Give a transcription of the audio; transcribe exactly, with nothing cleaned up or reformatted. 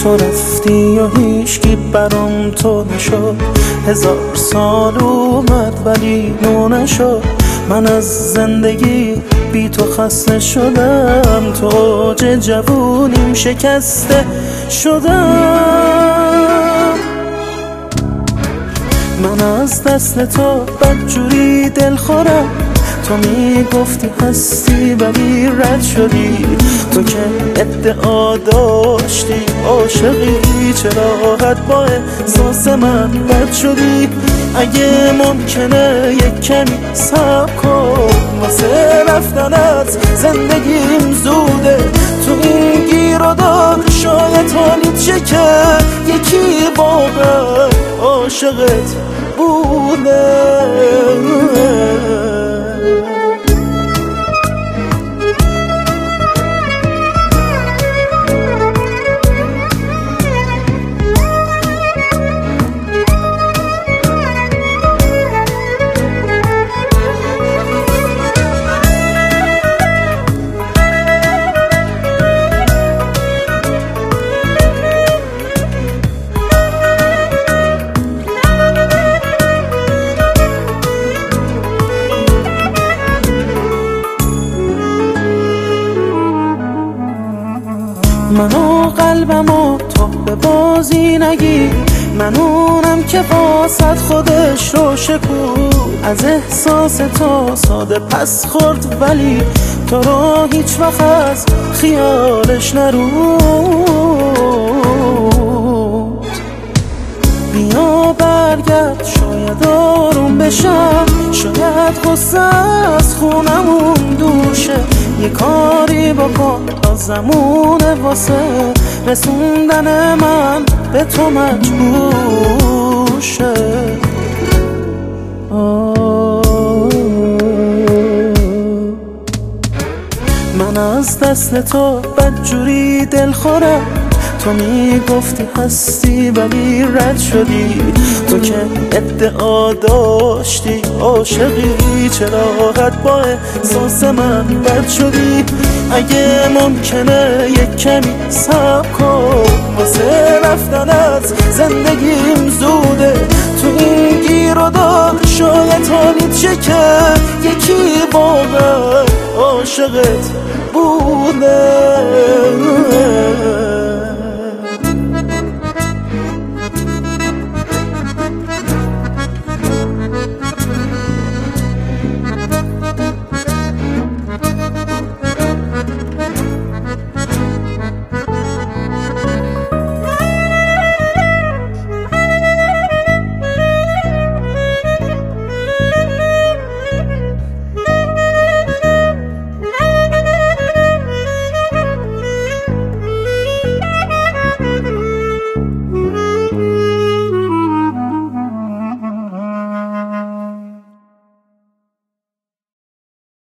تو رفتی و هیچکی برام تو نشد، هزار سال اومد ولی نو نشد. من از زندگی بی تو خسته شدم، تو اوج جوونیم شکسته شدم. من از دست تو بدجوری دل خورم، تو میگفتی هستی ولی رد شدی. تو که ادعا داشتی عاشقی، چرا حد با احساس من بد شدی؟ اگه ممکنه یک کمی صبر کن، واسه رفتنت زندگیم زوده. تو این گیر و دار شاید حالیت شه که یکی واقعا عاشقت بوده. منو قلبمو تو به بازی نگیر، من اونم که واسد خودش رو شکود. از احساس تو ساده پس خورد ولی تو رو هیچ وقت از خیالش نرود. بیا برگرد شاید آروم بشم، شاید غصه از خونمون دوشه. یه کاری بکن لازمونه واسه رسوندن من به تو مجبور شه. من از دست تو بدجوری دل خورم، تو میگفتی هستی ولی رد شدی. تو که ادعا داشتی عاشقی، چرا حد با احساس من بد شدی؟ اگه ممکنه یک کمی صبر کن، واسه رفتنت زندگیم زوده. تو این گیر و دار شاید حالیت شه که یکی واقعا عاشقت بوده.